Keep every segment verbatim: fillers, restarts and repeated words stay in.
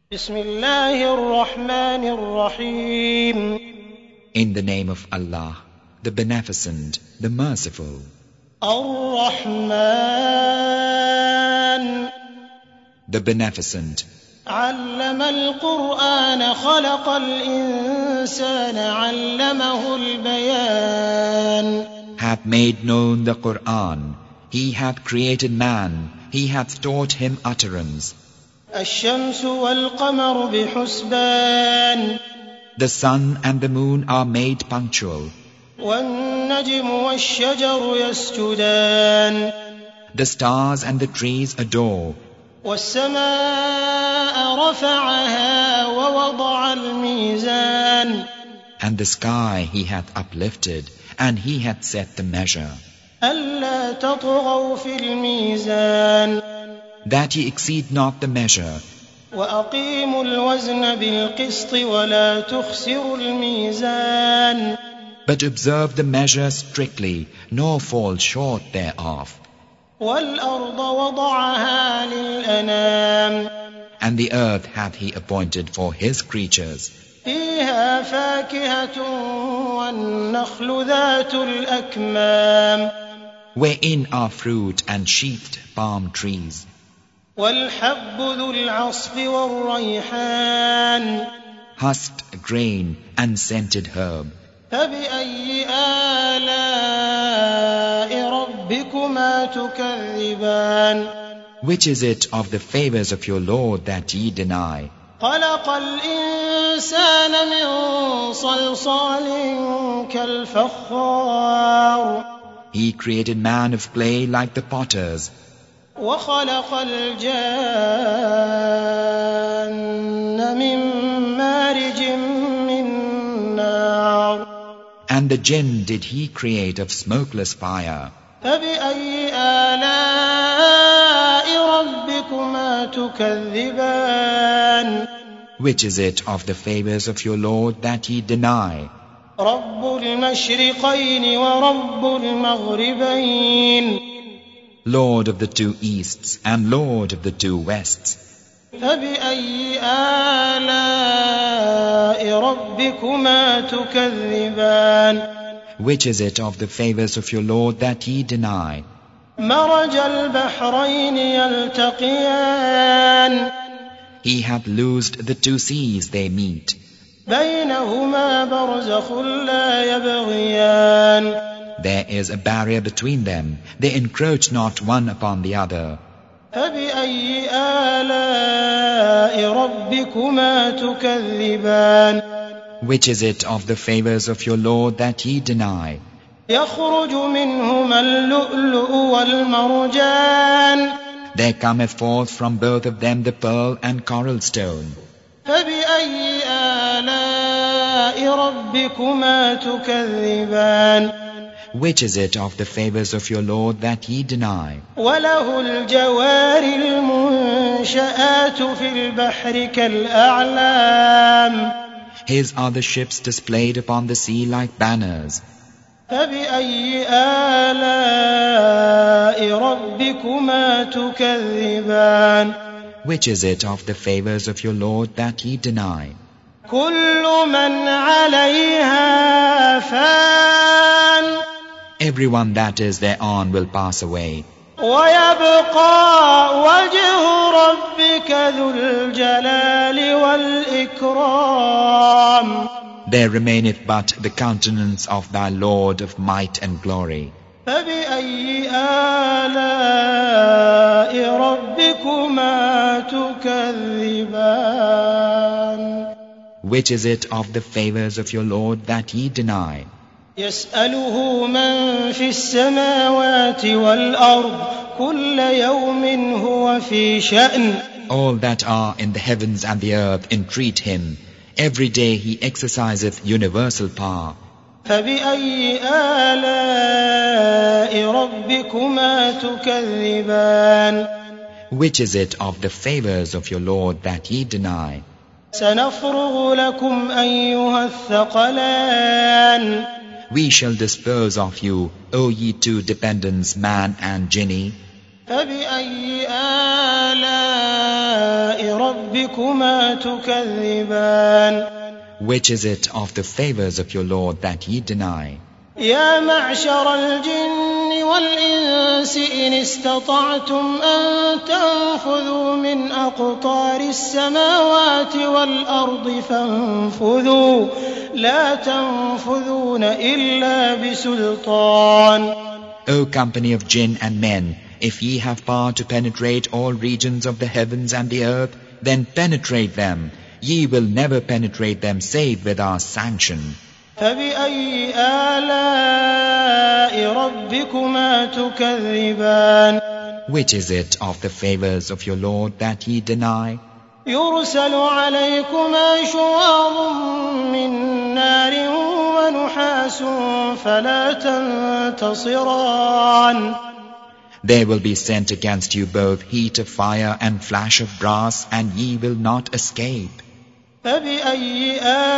بسم الله الرحمن الرحيم. In the name of Allah, the Beneficent, the Merciful. الرحمن The Beneficent. علم القرآن خلق الإنسان علمه البيان. Hath made known the Qur'an. He hath created man. He hath taught him utterance. الشمس والقمر بحسبان. The sun and the moon are made punctual. والنجم والشجر يسجدان. The stars and the trees adore. والسماء رفعها ووضع الميزان. And the sky he hath uplifted, and he hath set the measure. ألا تطغوا في الميزان. That ye exceed not the measure. وأقيموا الوزن بالقسط ولا تخسروا الميزان. But observe the measure strictly, nor fall short thereof. والأرض وضعها للأنام. And the earth hath he appointed for his creatures. فيها فاكهة والنخل ذات الأكمام. Wherein are fruit and sheathed palm trees. والحب ذو العصف والريحان. Husked grain and scented herb. فبأي آلاء ربكما تكذبان. Which is it of the favors of your Lord that ye deny? خلق الإنسان من صلصال كالفخار. He created man of clay like the potters. وخلق الجان من مارج من نار. And the jinn did he create of smokeless fire. فبأي آلاء ربكما تكذبان. Which is it of the favors of your Lord that ye deny? رب المشرقين ورب المغربين. Lord of the two easts and Lord of the two wests. فبأي آلاء ربكما تكذبان. Which is it of the favors of your Lord that ye deny? مرج البحرين يلتقيان. He hath loosed the two seas they meet. بينهما برزخ لا يبغيان. There is a barrier between them. They encroach not one upon the other. فبأي آلاء ربكما تكذبان. Which is it of the favors of your Lord that ye deny? يخرج منهما اللؤلؤ والمرجان. There cometh forth from both of them the pearl and coral stone. فبأي آلاء ربكما تكذبان. Which is it of the favors of your Lord that ye deny? وله الجوار المنشآت في البحر كالأعلام. His are the ships displayed upon the sea like banners. فبأي آلاء ربكما تكذبان. Which is it of the favors of your Lord that ye deny? كل من عليها فان. Everyone that is thereon will pass away. ويبقى وجه ربك ذو الجلال والإكرام. There remaineth but the countenance of thy Lord of might and glory. فبأي آلاء ربكما تكذبان. Which is it of the favors of your Lord that ye deny? يسأله من في السماوات والأرض كل يوم هو في شأن. All that are in the heavens and the earth entreat him. Every day he exerciseth universal power. فبأي آلاء ربكما تكذبان. Which is it of the favors of your Lord that ye deny? سنفرغ لكم أيها الثقلان. We shall dispose of you, O ye two dependents, man and jinni. فبأي آلاء ربكما ربكما تكذبان Which is it of the favors of your Lord that ye deny? يا معشر الجن والإنس إن استطعتم أن تنفذوا من أقطار السماوات والأرض فانفذوا لا تنفذون إلا بسلطان. O company of jinn and men, if ye have power to penetrate all regions of the heavens and the earth, then penetrate them. Ye will never penetrate them save with our sanction. فبأي آلاء ربكما تكذبان Which is it of the favors of your Lord that ye deny? يرسل عليكما شواظ من نار ونحاس فلا تنتصران. There will be sent against you both heat of fire and flash of brass, and ye will not escape. فبأي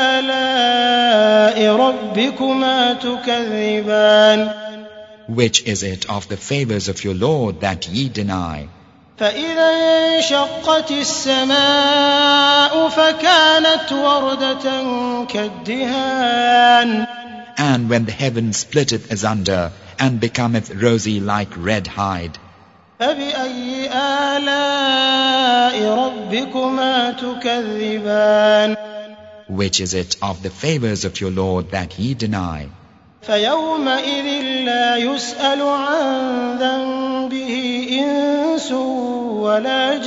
آلاء ربكما تكذبان Which is it of the favors of your Lord that ye deny? فإذا انشقت السماء فكانت وردة كالدهان. And when the heaven splitteth asunder and becometh rosy like red hide. فبأي آلاء ربكما تكذبان Which is it of the favors of your Lord that ye deny? فيومئذ لا يسأل عن ذنبه إنس ولا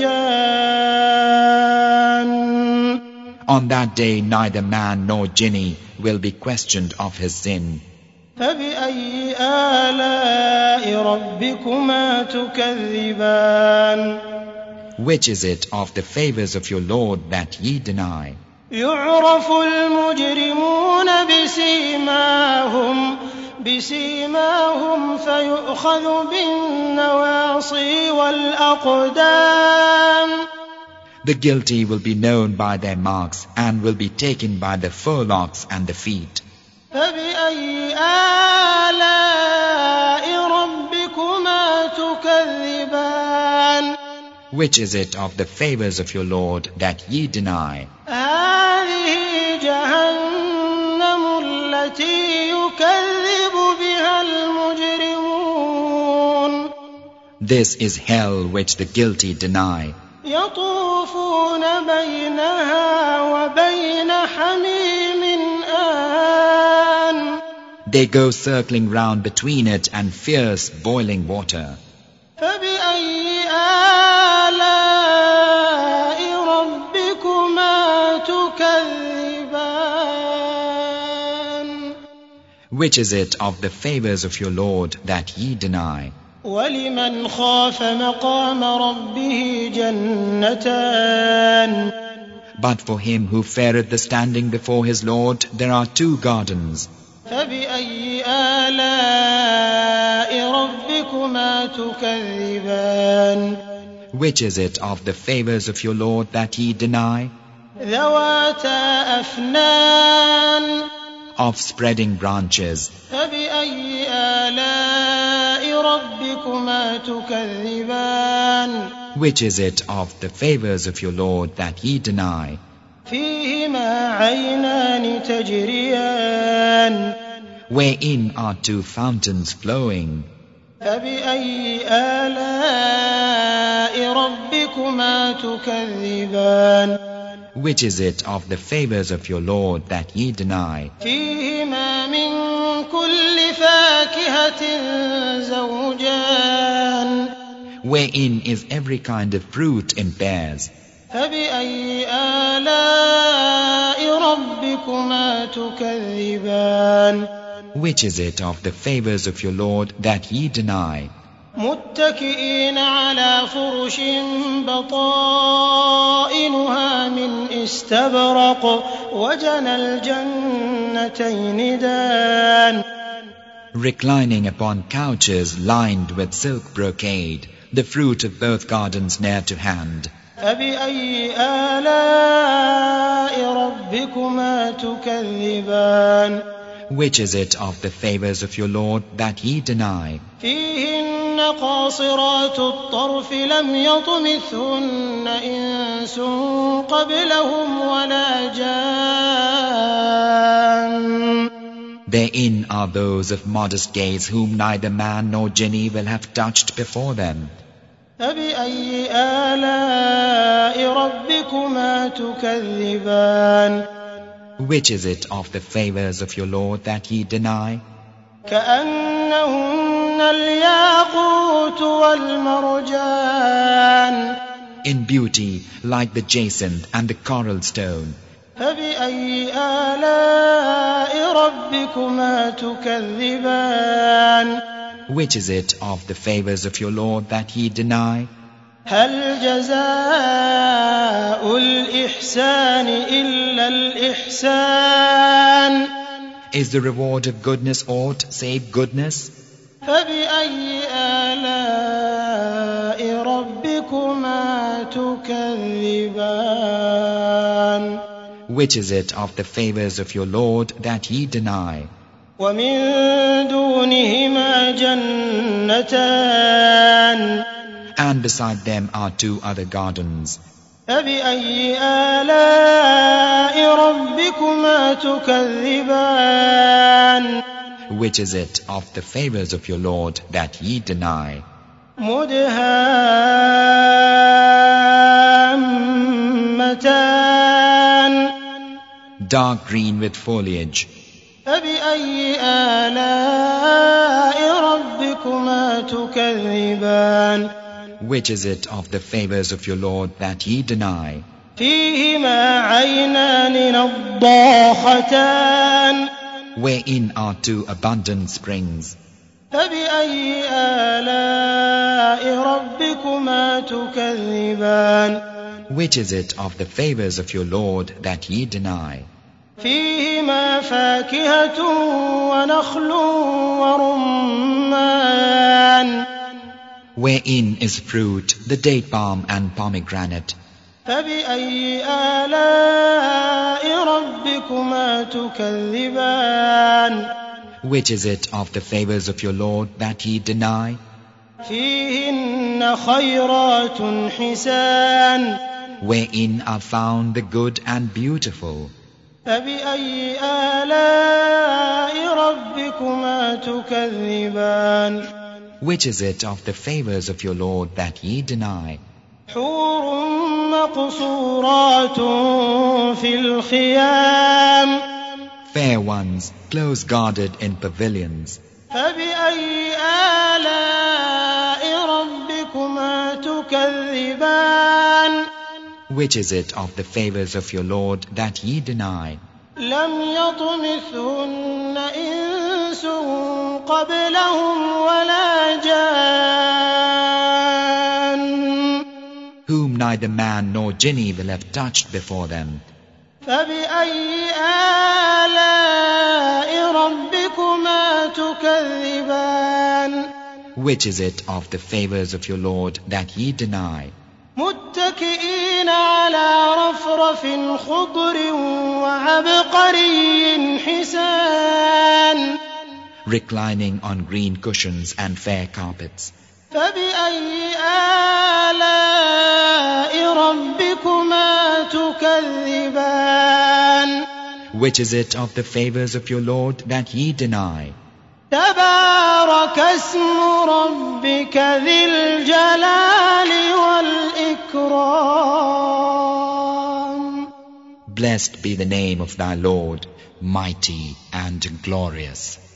جان. On that day neither man nor jinni will be questioned of his sin. فبأي آلاء ربكما تكذبان Which is it of the favors of your Lord that ye deny? يعرف المجرمون بسيماهم بسيماهم فيؤخذ بالنواصي والأقدام. The guilty will be known by their marks and will be taken by the forelocks and the feet. فبأي آلاء ربكما تكذبان Which is it of the favors of your Lord that ye deny? هذه جهنم التي يكذب بها المجرمون. This is hell which the guilty deny. يطوفون بينها وبين حميم آن. They go circling round between it and fierce boiling water. فبأي آلاء ربكما تكذبان Which is it of the favors of your Lord that ye deny? ولمن خاف مقام ربه جنتان. But for him who feareth the standing before his Lord, there are two gardens. فبأي آلاء ربكما تكذبان Which is it of the favors of your Lord that ye deny? ذواتا أفنان. Of spreading branches. فبأي آلاء ربكما تكذبان Which is it of the favors of your Lord that ye deny? فيهما عينان تجريان. Wherein are two fountains flowing. فبأي آلاء ربكما تكذبان Which is it of the favors of your Lord that ye deny? فيهما من كل فاكهة زوجان. Wherein is every kind of fruit in pairs. فبأي آلاء ربكما تكذبان Which is it of the favors of your Lord that ye deny? متكئين على فرش بطائنها من استبرق وجنى الجنتين دان. Reclining upon couches lined with silk brocade, the fruit of both gardens near to hand. فبأي آلاء ربكما تكذبان Which is it of the favors of your Lord that ye deny? فيهن قاصرات الطرف لم يطمثهن إنس قبلهم ولا جان. Therein are those of modest gaze whom neither man nor jinni will have touched before them. فبأي آلاء ربكما تكذبان. Which is it of the favors of your Lord that ye deny? كأنهن الياقوت والمرجان. In beauty like the jacinth and the coral stone. فبأي آلاء ربكما تكذبان. Which is it of the favors of your Lord that ye deny? هل جزاء الإحسان إلا الإحسان. Is the reward of goodness aught save goodness? فبأي آلاء ربكما تكذبان. Which is it of the favors of your Lord that ye deny? ومن دونهما جنتان. And beside them are two other gardens. فبأي آلاء ربكما تكذبان. Which is it of the favors of your Lord that ye deny? مدهامتان. Dark green with foliage. فبأي آلاء ربكما تكذبان. Which is it of the favors of your Lord that ye deny? فيهما عينان نضاختان. Wherein are two abundant springs. فبأي آلاء ربكما تكذبان. Which is it of the favors of your Lord that ye deny? فيهما فاكهة ونخل ورمان. Wherein is fruit, the date palm and pomegranate. فبأي آلاء ربكما تكذبان. Which is it of the favors of your Lord that ye deny? فيهن خيرات حسان. Wherein are found the good and beautiful. فبأي آلاء ربكما تكذبان. Which is it of the favors of your Lord that ye deny? حور مقصورات في الخيام. Fair ones, close guarded in pavilions. فبأي آلاء ربكما تكذبان. Which is it of the favors of your Lord that ye deny? لم يطمثهن إنس قبلهم ولا جان. Whom neither man nor jinni will have touched before them. فبأي آلاء ربكما تكذبان. Which is it of the favors of your Lord that ye deny? متكئين على رفرف خضر وعبقري حسان. Reclining on green cushions and fair carpets. فبأي آلاء ربكما تكذبان. Which is it of the favors of your Lord that ye deny? تبارك اسم ربك ذي الجلال والإكرام. Blessed be the name of thy Lord, mighty and glorious.